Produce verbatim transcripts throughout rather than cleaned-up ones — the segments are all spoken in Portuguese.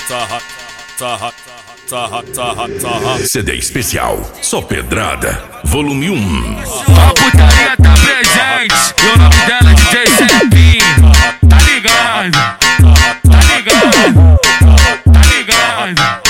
C D especial, só pedrada, volume um. A putaria tá presente, e o nome dela é D J Cepinho. Tá ligado? Tá ligado? Tá ligado?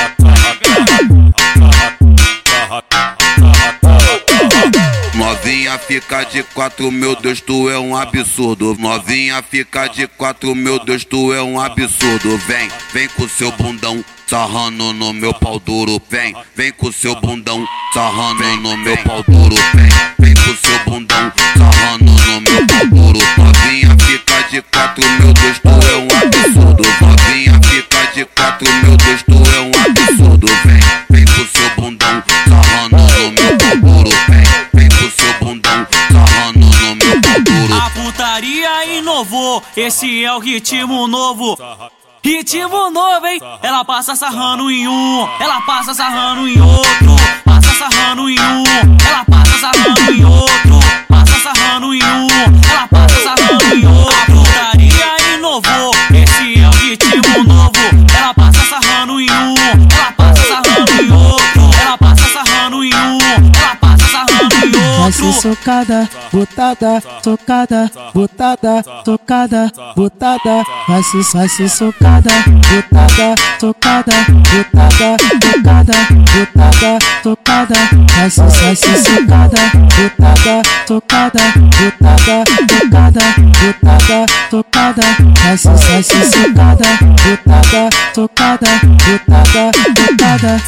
Novinha fica de quatro, meu Deus, tu é um absurdo. Novinha fica de quatro, meu Deus, tu é um absurdo. Vem, vem com seu bundão sarrando no meu pau duro. Vem, vem com seu bundão sarrando no meu pau duro. Vem, vem com seu bundão sarrando no meu pau duro. Novinha fica de quatro, meu Deus, tu é um absurdo. Novinha fica de quatro, meu Deus, tu é um absurdo. Vem, vem com seu bundão sarrando no meu pau duro. Vem, vem com seu bundão sarrando no meu pau duro. A putaria inovou, esse é o ritmo novo. Ritmo novo, hein? Ela passa sarrando em um, ela passa sarrando em outro, passa sarrando em um, ela passa sarrando em outro, passa sarrando em um, ela passa sarrando em outro. A putaria inovou, esse é o ritmo novo. Ela passa sarrando em um, ela passa sarrando em outro, ela passa sarrando em um, ela passa sarrando em outro. Vai ser socada, botada, tocada, botada, tocada, botada. Vai ser, vai ser socada, botada, tocada, botada, tocada, botada, tocada. Vai ser, vai ser socada, botada, tocada, botada, tocada, botada, tocada. Vai ser, vai ser socada, botada, tocada, botada, tocada.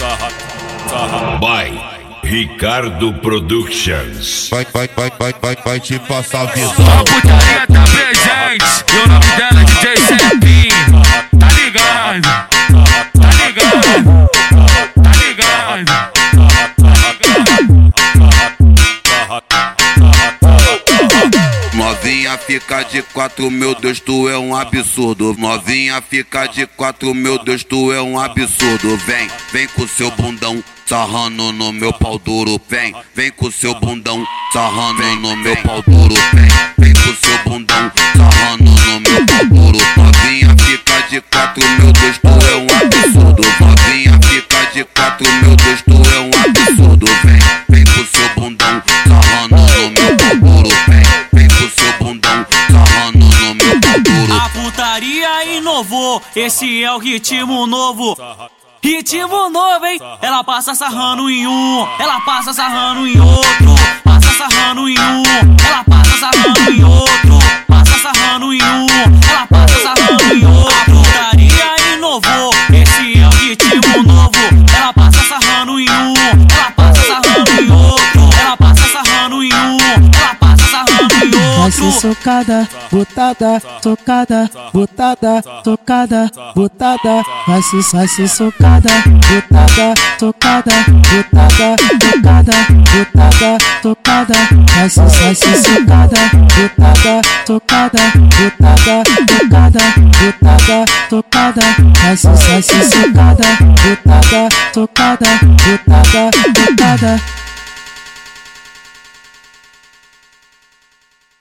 By Ricardo Productions. Vai, vai, vai, vai, vai, vai te passar a visão. A putaria tá presente, e o nome dela é D J Cepinho. Tá ligado? Tá ligado? Tá ligado? Novinha fica de quatro, meu Deus, tu é um absurdo. Novinha fica de quatro, meu Deus, tu é um absurdo. Vem, vem com seu bundão sarrando no meu pau duro. Vem, vem com seu bundão sarrando no meu pau duro. Vem, vem com seu bundão sarrando no meu pau duro. Novinha fica de quatro, meu Deus, tu é um absurdo. Novinha fica de quatro, meu Deus, tu é um absurdo. Vem, vem com seu bundão sarrando no meu pau duro. Vem, vem com seu bundão sarrando no meu pau duro. A putaria inovou, esse é o ritmo novo. Ritmo novo, hein? Ela passa sarrando em um, ela passa sarrando em outro, passa sarrando em um, ela passa sarrando em outro, passa sarrando em um, ela passa sarrando em outro. A putaria inovou, esse é o ritmo novo. Ela passa sarrando em um, ela passa sarrando em outro, ela passa sarrando em um, ela passa sarrando em outro. Vai ser socada, botada, tocada, botada, tocada, botada. Vai ser, vai ser socada, botada, tocada, botada, tocada, botada, tocada. Vai ser, vai ser socada, botada, tocada, botada, tocada, botada, tocada. Vai ser, vai ser socada, botada, tocada, botada, tocada.